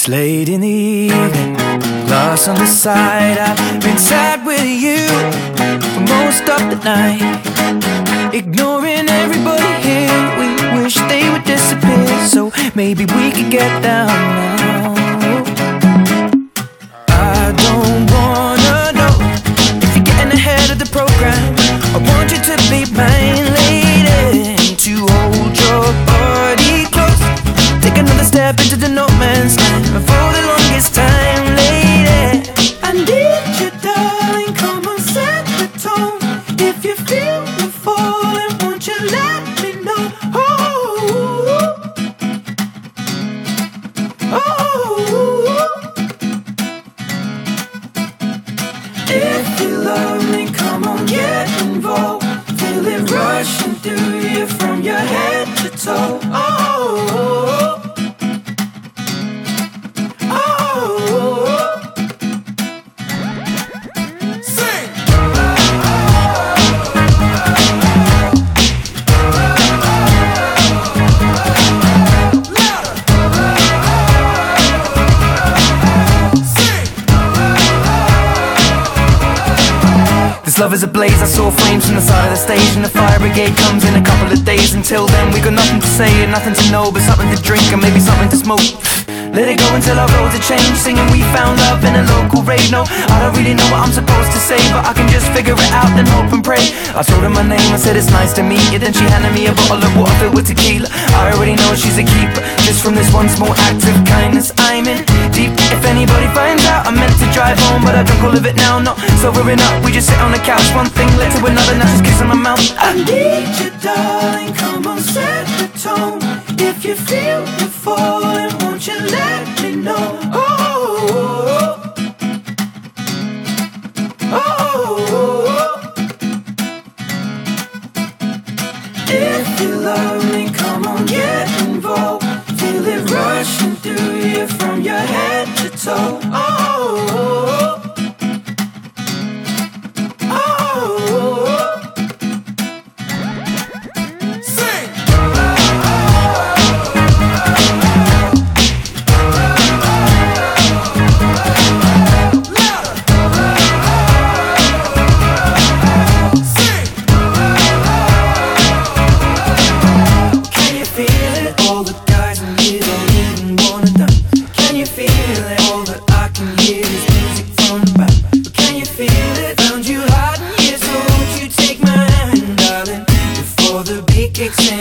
It's late in the evening, glass on the side. I've been sad with you for most of the night, ignoring everybody here. We wish they would disappear, so maybe we could get down now. I don't wanna know if you're getting ahead of the program. I want you to be mine, lady, to hold your body close. Take another step into the no man's land for the longest time, lady. I need you, darling, come on, set the tone. If you feel the falling, won't you let me know? If you love me, come on, get involved. Feel it rushing through you from your head to toe. This love is ablaze, I saw flames from the side of the stage, and the fire brigade comes in a couple of days. Until then we got nothing to say and nothing to know, but something to drink and maybe something to smoke. Let it go until our roads are changed, singing we found love in a local rave. No, I don't really know what I'm supposed to say, but I can just figure it out, then hope and pray. I told her my name, I said it's nice to meet you. Then she handed me a bottle of water filled with tequila. I already know she's a keeper, just from this one small act of kindness. I'm in deep. If anybody finds out, I meant to drive home, but I drunk all of it now. Not sobering up, we just sit on the couch. One thing led to another, now she's kissing my mouth. I need you, darling, come on, set the tone. If you feel the falling, won't you let me know? If you love me, come on, get involved. Feel it rushing through you from your head to toe. Kicks in.